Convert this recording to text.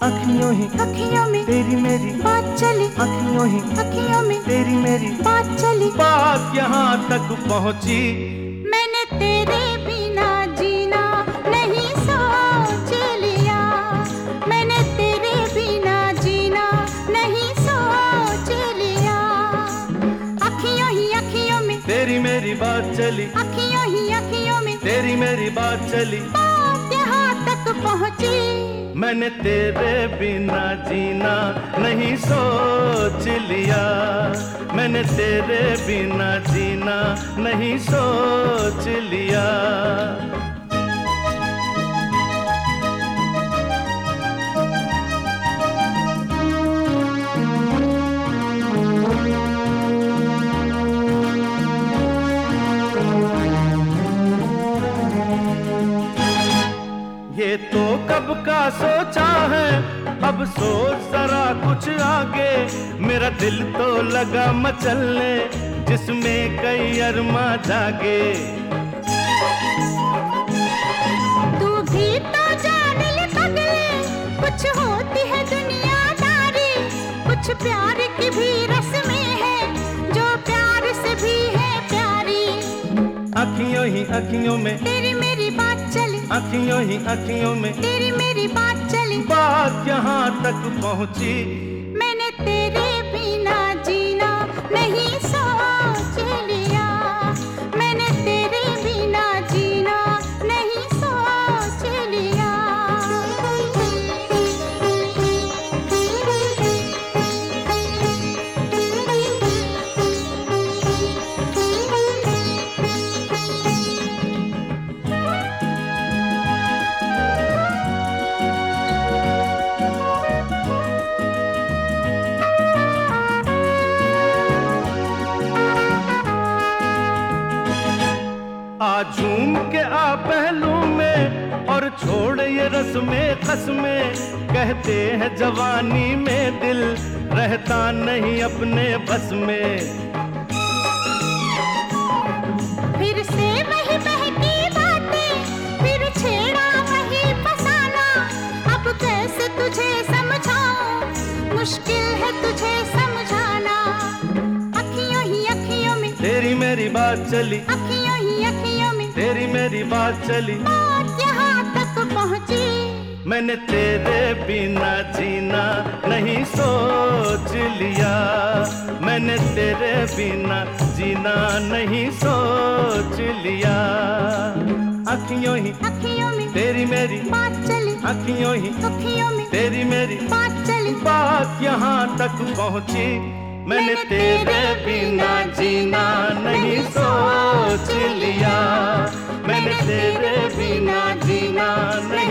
अखियों में तेरी मेरी बात चली, अखियों में तेरी मेरी बात चली। बात यहाँ तक पहुँची, मैंने तेरे बिना जीना नहीं सोच लिया, मैंने तेरे बिना जीना नहीं सोच लिया। अखियों में तेरी मेरी बात चली, अखियों में तेरी मेरी बात चली। बात यहाँ तक पहुँची, मैंने तेरे बिना जीना नहीं सोच लिया, मैंने तेरे बिना जीना नहीं सोच लिया। ये तो कब का सोचा है, अब सोच जरा कुछ आगे। मेरा दिल तो लगा मचलने, जिसमें कई अरमा जागे। तू भी तो जान ले पगले, कुछ होती है दुनियादारी, कुछ प्यार की भी रस्में हैं, जो प्यार से भी है प्यारी। अखियों में तेरी मेरी बात चली, अखियों में तेरी मेरी बात चली। बात यहाँ तक पहुँची, मैंने तेरे बिना जीना नहीं सोच लिया, मैंने तेरे बिना जीना नहीं सोच लिया। आ झूम के आ पहलू में और छोड़ ये रस्में कसमें। कहते हैं जवानी में दिल रहता नहीं अपने बस में। फिर से वही बहकी बातें, फिर छेड़ा वही फसाना। अब कैसे तुझे समझाऊं, मुश्किल है तुझे समझाना। अखियों में तेरी मेरी बात चली, अखियों में तेरी मेरी बात चली। बात यहाँ तक पहुँची, मैंने तेरे बिना जीना नहीं सोच लिया, मैंने तेरे बिना जीना नहीं सोच लिया। अखियों में तेरी मेरी बात चली, अखियों में तेरी मेरी बात चली। बात यहाँ तक पहुँची, मैंने तेरे बिना जीना नहीं सोच लिया, मैंने तेरे बिना जीना नहीं